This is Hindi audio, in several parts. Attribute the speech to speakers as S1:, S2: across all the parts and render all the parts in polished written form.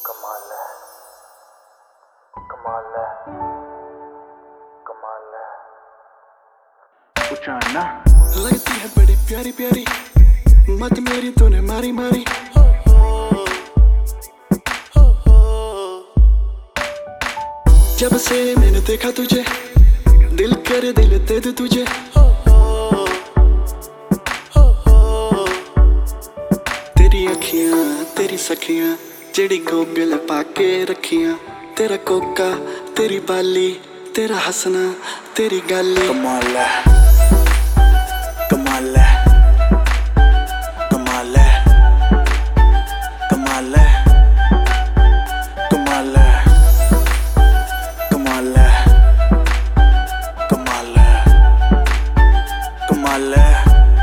S1: कमाल है, कमाल है, कमाल है। पूछा ना
S2: लगती है बड़ी प्यारी प्यारी, मत मेरी तूने मारी मारी। जब से मैंने देखा तुझे, दिल करे दिल दे दे तुझे। तेरी अखियां तेरी सखियां, जेड़ी गोगल पाके रखियां। तेरा कोका तेरी बाली, तेरा हंसना तेरी गाली।
S1: कमाल है, कमाल है, कमाल है, कमाल है, कमाल है, कमाल है, कमाल है, कमाल है,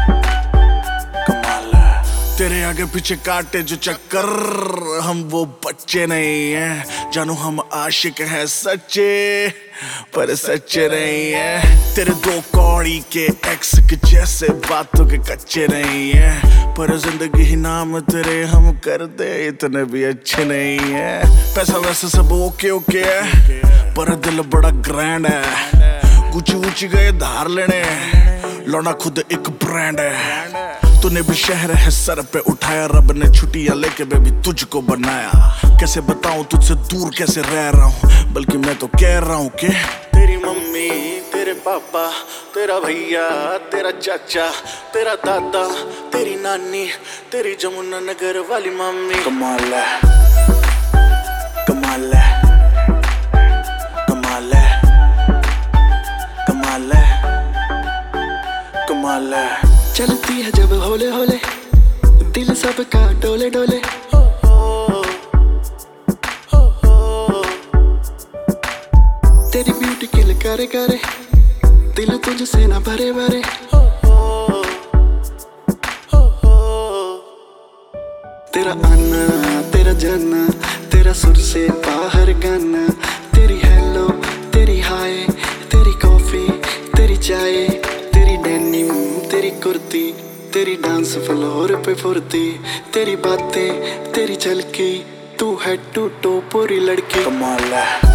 S1: कमाल है। तेरे आगे पीछे काटे जो चक्कर, हम वो बच्चे नहीं हैं। जानू हम आशिक हैं सच्चे, पर सच्चे नहीं हैं। तेरे दो कौड़ी के एक्स के जैसे बातों के कच्चे नहीं हैं। पर जिंदगी ही नाम तेरे हम कर दे, इतने भी अच्छे नहीं हैं। पैसा वैसे सब ओके ओके है, पर दिल बड़ा ग्रैंड है। गुची ऊंची गए धार लेने, लौना खुद एक ब्रांड है। तूने भी शहर है सर पे उठाया, रब ने छुट्टियां लेके बेबी तुझको बनाया। कैसे बताऊं तुझसे दूर कैसे रह रहा हूँ, बल्कि मैं तो कह रहा हूँ कि तेरी मम्मी तेरे पापा, तेरा भैया तेरा चाचा, तेरा दादा तेरी नानी, तेरी जमुना नगर वाली मम्मी। कमाल है, कमाल है, कमाल है, कमाल है, कमाल है।
S2: चलती है जब होले होले, दिल सबका डोले डोले। तेरी ब्यूटी किल करे करे, दिल तुझसे ना भरे भरे। तेरा आना तेरा जाना, तेरा सुर से बाहर गाना। तेरी हेलो तेरी हाय, तेरी कॉफी तेरी चाय, तेरी डेनिम तेरी कुर्ती, तेरी डांस फ्लोर पे फुर्ती। तेरी बातें तेरी झलकी, तू है टू टो पूरी लड़की।
S1: कमाल है।